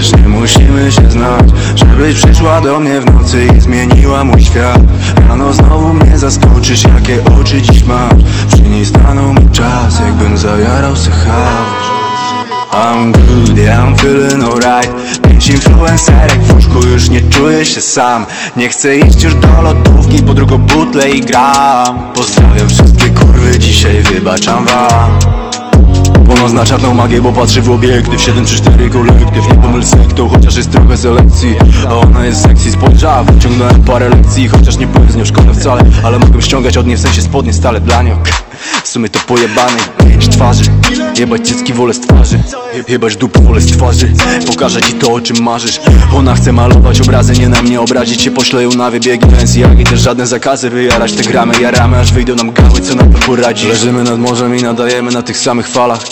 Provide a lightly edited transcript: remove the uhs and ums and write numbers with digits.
Wiesz, nie musimy się znać, żebyś przyszła do mnie w nocy i zmieniła mój świat. Rano znowu mnie zaskoczysz, jakie oczy dziś masz. Przy niej stanął mi czas, jakbym zajarał se chaos. I'm good, yeah, I'm feeling alright. 5 influencerek w łóżku, już nie czuję się sam. Nie chcę iść już do lodówki, po drugą butlę i gram. Pozdrawiam wszystkie kurwy, dzisiaj wybaczam wam. Ono zna czarną magię, bo patrzy w obiektyw 734 kolektyw, nie pomyl sektą, chociaż jest trochę selekcji. A ona jest sexy, spojrzała, wyciągnąłem parę lekcji. Chociaż nie powiem z nią szkoda wcale, ale mogę ściągać od niej, w sensie spodnie stale dla nią. W sumie to pojebany, 5 twarzy. Jebać cycki wolę z twarzy, jebać dupę wolę z twarzy. Pokażę ci to, o czym marzysz. Ona chce malować obrazy, nie na mnie obrazić się. Poślę ją na wybiegi, pensji, jak i też żadne zakazy. Wyjarać te gramy, jaramy, aż wyjdą nam gały, co nam to poradzi. Leżymy nad morzem i nadajemy na tych samych falach.